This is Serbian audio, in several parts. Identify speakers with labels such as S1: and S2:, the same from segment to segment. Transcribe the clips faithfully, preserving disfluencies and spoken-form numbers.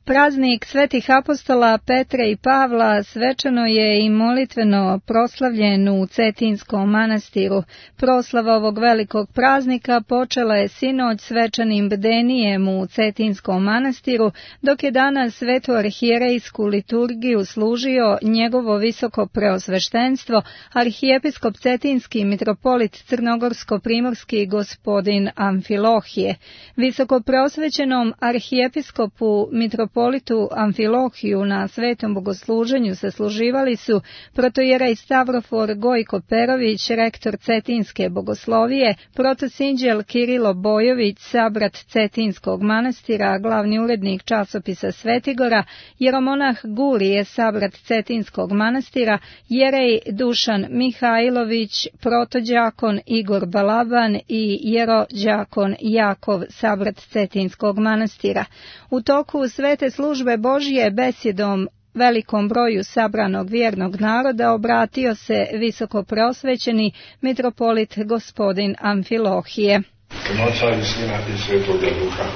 S1: Praznik svetih apostola Petra i Pavla svečano je i molitveno proslavljen u Cetinskom manastiru. Proslava ovog velikog praznika počela je sinoć svečanim bdenijem u Cetinskom manastiru, dok je danas svetu arhijerejsku liturgiju služio njegovo visoko preosveštenstvo, arhijepiskop Cetinski mitropolit Crnogorsko-primorski gospodin Amfilohije. Visoko preosvećenom arhijepiskopu mitropolitu Politu Amfilohiju na svetom bogosluženju sasluživali su protojerej Stavrofor Gojko Perović, rektor Cetinske bogoslovije, protosinđel Kirilo Bojović, sabrat Cetinskog manastira, glavni urednik časopisa Svetigora, jeromonah Gurije, sabrat Cetinskog manastira, jerej Dušan Mihajlović, protođakon Igor Balaban i jerođakon Jakov, sabrat Cetinskog manastira. U toku svete službe Božije besjedom velikom broju sabranog vjernog naroda obratio se visoko preosvećeni mitropolit gospodin Amfilohije.
S2: Oca i Sina i Svetoga Duha.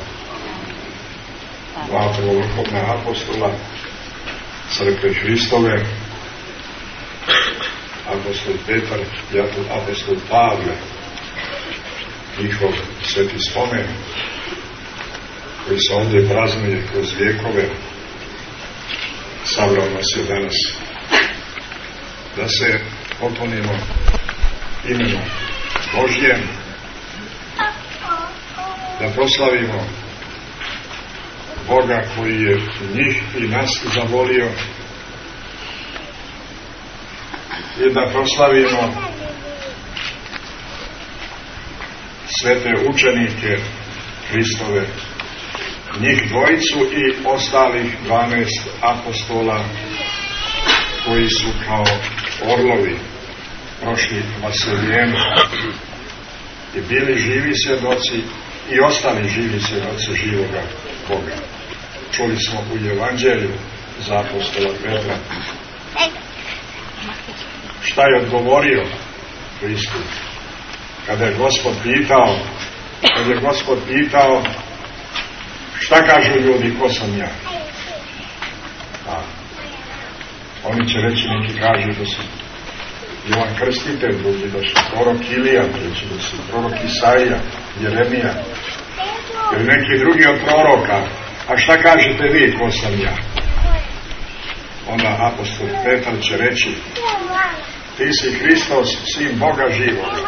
S2: Dva prvovrhovna apostola Crkve Hristove, apostol Petar i apostol Pavle, njihov sveti spomen koji se ovdje praznuje kroz vjekove, sabrao nas je danas da se poklonimo imenu Božjem, da proslavimo Boga koji je njih i nas zavolio i da proslavimo svete učenike Hristove, njih dvojicu i ostalih dvanaest apostola koji su kao orlovi prošli vaseljenu i bili živi svjedoci i ostali živi svjedoci živoga Boga. Čuli smo u Evanđelju za apostola Petra šta je odgovorio Hristu kada je Gospod pitao kada je Gospod pitao šta kažu ljudi, ko sam ja? A, oni će reći, neki kažu da su Jovan Krstitelj, drugi da su prorok Ilija, treći da su prorok Isaija, Jeremija, ili neki drugi od proroka. A šta kažete vi, ko sam ja? Onda apostol Petar će reći, ti si Hristos, sin Boga živoga.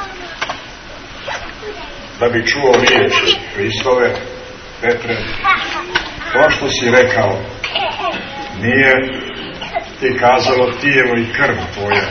S2: Da bi čuo riječi Hristove, Petre, to što si rekao nije ti kazalo tijelo i krv tvoja,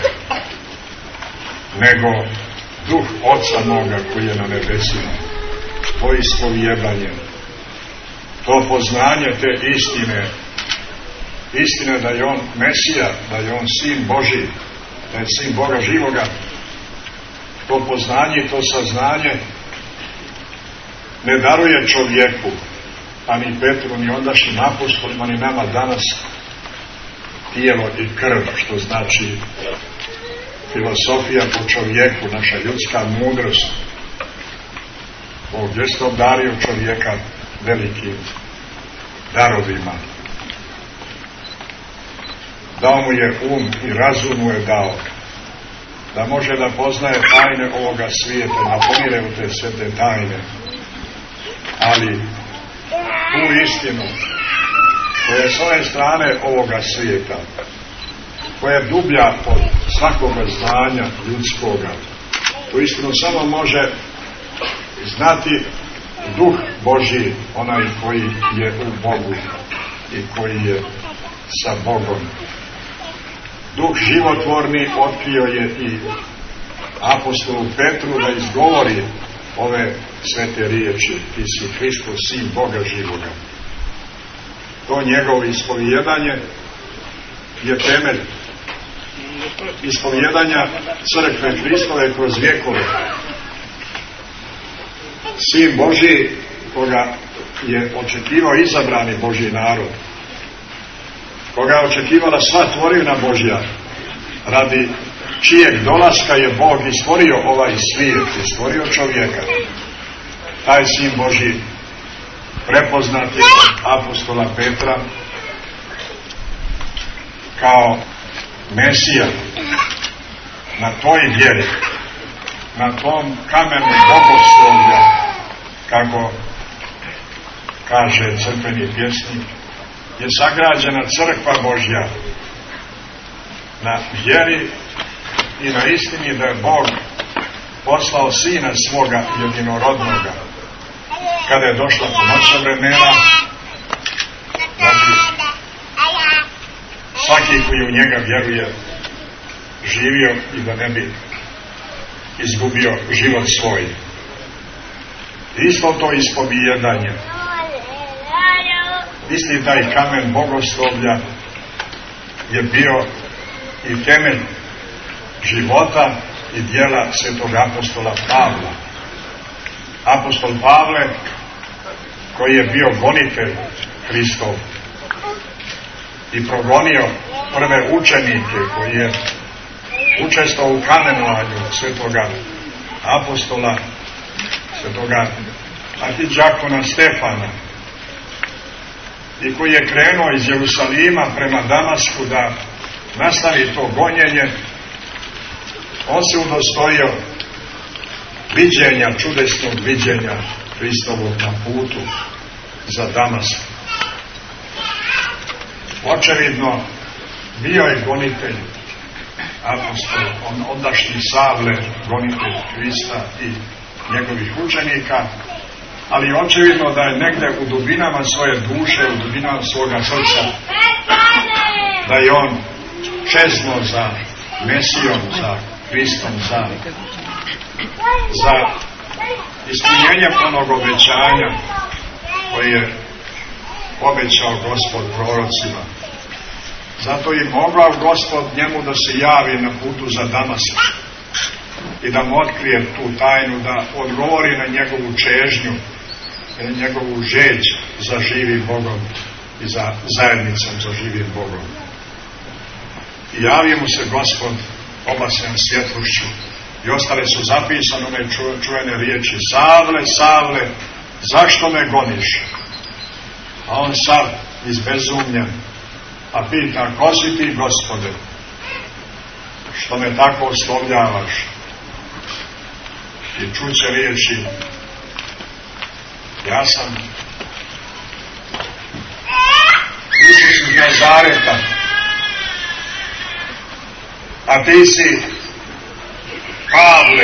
S2: nego duh Oca moga koji je na nebesima, to ispovjedanje, to poznanje te istine, istine da je on Mesija, da je on sin Božji, da je sin Boga živoga, to poznanje i to saznanje ne daruje čovjeku, a ni Petru, ni ondašnjim apostolima, ni nama danas tijelo i krv, što znači filosofija po čovjeku, naša ljudska mudrost. Ovdje ste obdario čovjeka velikim darovima. Dao mu je um i razum mu je dao, da može da poznaje tajne ovoga svijeta, da pomire u te svete tajne. Ali tu istinu koja je s ove strane ovoga svijeta, koja je dublja od svakoga znanja ljudskoga, tu istinu samo može znati duh Božji, onaj koji je u Bogu i koji je sa Bogom. Duh životvorni otkrio je i apostolu Petru da izgovori ove svete riječi, ti si Hristos, sin Boga živoga. To njegovo ispovjedanje je temelj ispovjedanja crkve Hristove kroz vjekove. Sin Božji koga je očekivao izabrani Božji narod, koga je očekivala sva tvorivna Božja, radi čijeg dolaska je Bog i stvorio ovaj svijet i stvorio čovjeka. Taj sin Božji prepoznati apostola Petra kao Mesija na toj vjeri, na tom kamenu bogoslovlja, kako kaže crkveni pjesnik, je sagrađena crkva Božja na vjeri i na istini da je Bog poslao Sina svoga jedinorodnoga kada je došla punoća vremena, da bi svaki koji u njega vjeruje živio i da ne bi izgubio život svoj. Isto to ispovijedanje, isti taj kamen bogoslovlja je bio i temelj života i djela svetog apostola Pavla. Apostol Pavle, koji je bio gonitelj Hristov i progonio prve učenike, koji je učestvovao u kamenovanju svetoga apostola, svetoga arhidžakona Stefana, i koji je krenuo iz Jerusalima prema Damasku da nastavi to gonjenje, on se udostojio viđenja, čudesnog viđenja Hristovog na putu za Damask. Očevidno bio je gonitelj apostol, on ondašnji Savle, gonitelj Hrista i njegovih učenika, ali očevidno da je negde u dubinama svoje duše, u dubinama svoga srca, da je on čezno za Mesijom, za Hristom, za, za ispunjenjem onog obećanja koje je obećao Gospod prorocima. Zato je mogao Gospod njemu da se javi na putu za Damask i da mu otkrije tu tajnu, da odgovori na njegovu čežnju, na njegovu žeđ za živim Bogom i za zajednicom za živim Bogom. I javi mu se Gospod obasjan svjetlošću i ostale su zapisane one čuvene riječi: Savle, Savle, zašto me goniš? A on sav izbezumljen, a pita: ko si ti, Gospode, što me tako oslovljavaš? I čuće riječi: ja sam Isus iz Nazareta, a ti si Pavle,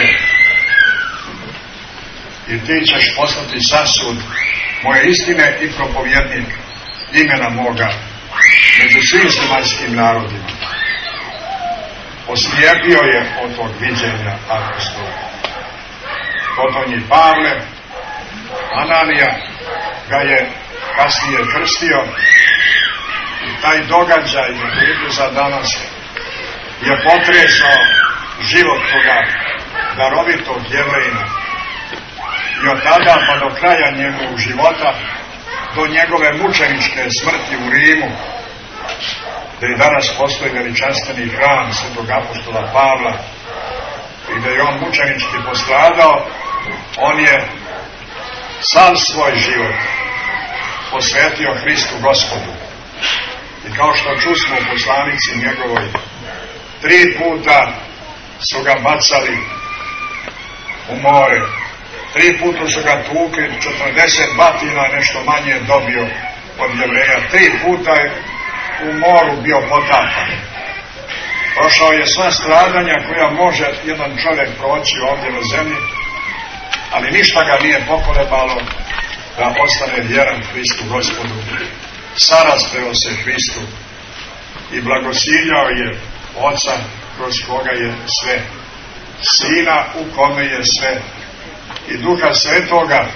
S2: i ti ćeš postati sasud moje istine i propovjednik imena moga među svim zemaljskim narodima. Oslijepio je od tog viđenja apostola. Potonji Pavle, Ananija ga je kasnije krstio i taj događaj na putu za Damask je potresao život toga darovitog Jevrejina. I od tada pa do kraja njegovog života, do njegove mučeničke smrti u Rimu, da i danas postoji veličanstveni hram svetog apostola Pavla i da je on mučenički postradao, on je sav svoj život posvetio Hristu Gospodu. I kao što čusmo u poslanici njegovoj, tri puta su ga bacali u more, tri puta su ga tukli, četrdeset batina nešto manje dobio od Jevreja, tri puta je u moru bio potapan. Prošao je sva stradanja koja može jedan čovjek proći ovdje na zemlji, ali ništa ga nije pokolebalo da ostane vjeran Hristu Gospodu. Saraspeo se Hristu i blagosiljao je Oca kroz koga je sve, Sina u kome je sve i Duha Svetoga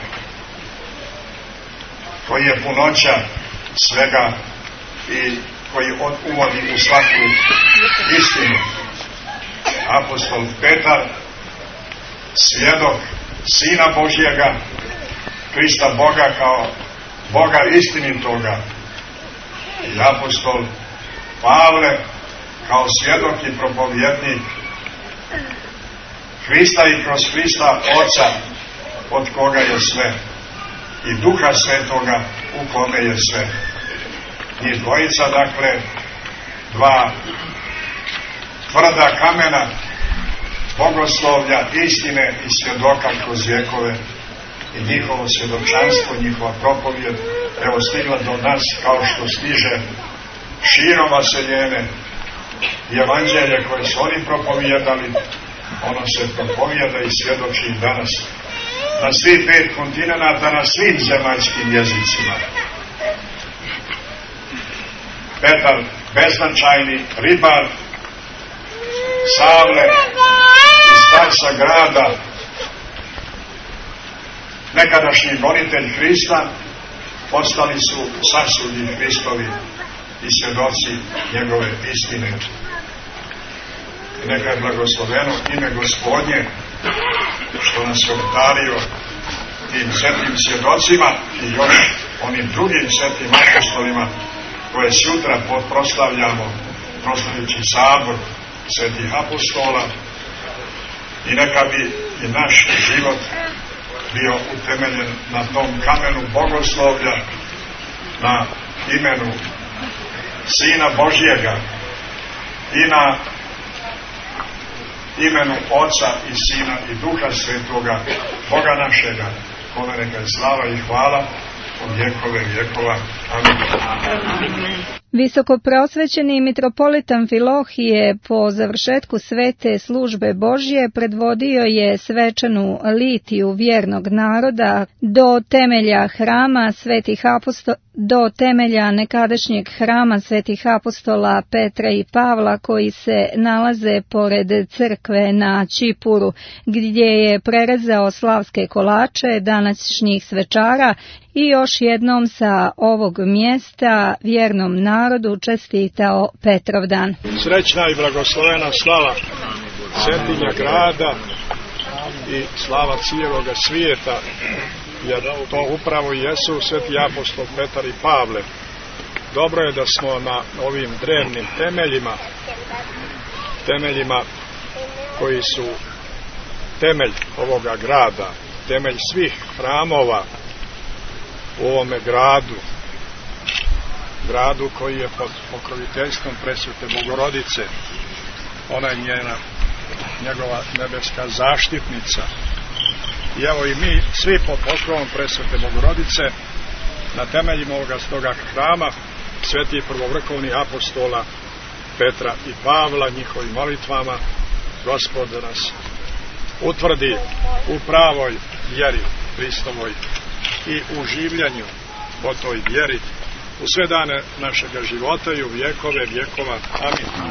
S2: koji je punoća svega i koji uvodi u svaku istinu. Apostol Petar, svjedok Sina Božjega, Krista Boga kao Boga istinitoga, i apostol Pavle kao svjedok i propovjednik Hrista i kroz Hrista Oca od koga je sve. i Duha Svetoga u kome je sve. Njih dvojica, dakle, dva tvrda kamena bogoslovlja, istine i svjedoka kroz vjekove, i njihovo svjedočanstvo, njihova propovijed, evo stigla do nas kao što stiže širom vaseljene i evanđelje koje su oni propovijedali, ono se propovijeda i svjedoči i danas na svih pet kontinenata, na svim zemaljskim jezicima. Petar, beznačajni ribar Savle iz Tarsa grada, nekadašnji gonitelj Hrista, postali su sasudi Hristovi i svjedoci njegove istine. I neka je blagosloveno ime Gospodnje što nas je obdario tim svetim svjedocima i još onim drugim svetim apostolima koje sutra proslavljamo, proslavljući sabor svetih apostola, i neka bi i naš život bio utemeljen na tom kamenu bogoslovlja, na imenu Sina Božjega i na imenu Oca i Sina i Duha Svetoga, Boga našega, kome neka je slava i hvala od vjekove vjekova. Amin.
S1: Visokoprosvećeni mitropolitan Filohije po završetku svete službe Božje predvodio je svečanu litiju vjernog naroda do temelja hrama svetih apostola, do temelja nekadašnjeg hrama svetih apostola Petra i Pavla koji se nalaze pored crkve na Čipuru, gdje je prerezao slavske kolače današnjih svečara i još jednom sa ovog mjesta vjernom narodu čestitao Petrovdan.
S3: Srećna i blagoslovena slava Cetinja grada i slava cijeloga svijeta, jer to upravo jesu sveti apostol Petar i Pavle. Dobro je da smo na ovim drevnim temeljima, temeljima koji su temelj ovoga grada, temelj svih hramova u ovome gradu, gradu koji je pod pokroviteljstvom presvete Bogorodice. Ona je njena, njegova nebeska zaštitnica. I evo i mi svi pod pokrovom presvete Bogorodice na temeljima ovoga stoga hrama svetih prvovrhovnih apostola Petra i Pavla, njihovim molitvama Gospod da nas utvrdi u pravoj vjeri Hristovoj i u življenju po toj vjeri u sve dane našega života i u vjekove vjekova. Amin.